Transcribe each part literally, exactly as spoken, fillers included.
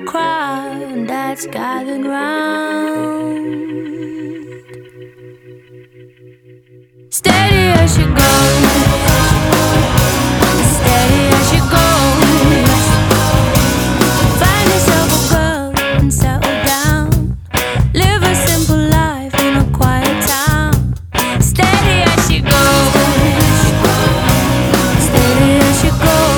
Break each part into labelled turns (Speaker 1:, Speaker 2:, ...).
Speaker 1: crowd that's gathered round. Steady as she goes, steady as she goes. Find yourself a girl and settle down. Live a simple life in a quiet town. Steady as she goes, steady as she goes.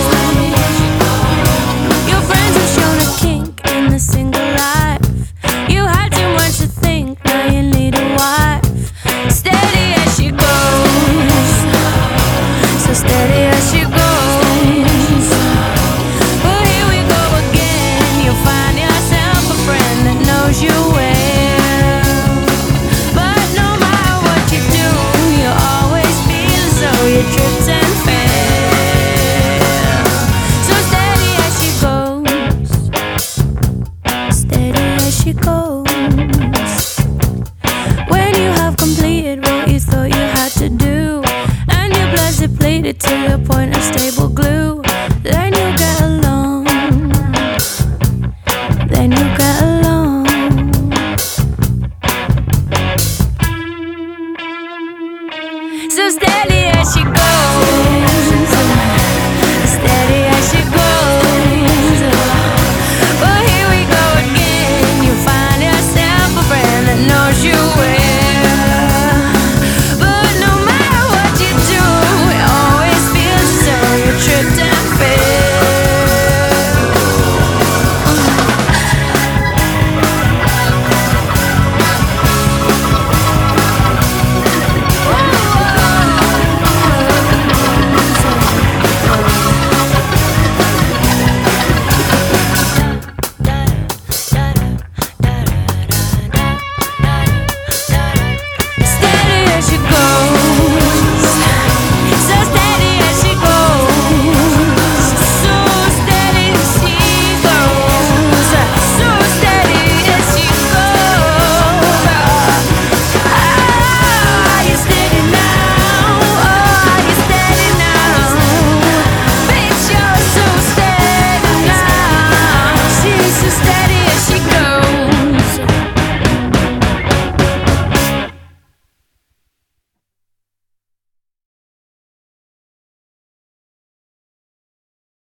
Speaker 1: Your friends have shown a kink in the single life. You had too much to think, now you need a wife. Steady as she goes, so steady as she goes. But here we go again. You'll find yourself a friend that knows you well. But no matter what you do, you always feel as though you tripped and fell. So steady as she goes, steady as she goes. When you have completed what you thought you had to do, and your blood's depleted to the point of stable glue, then you get along, then you get along.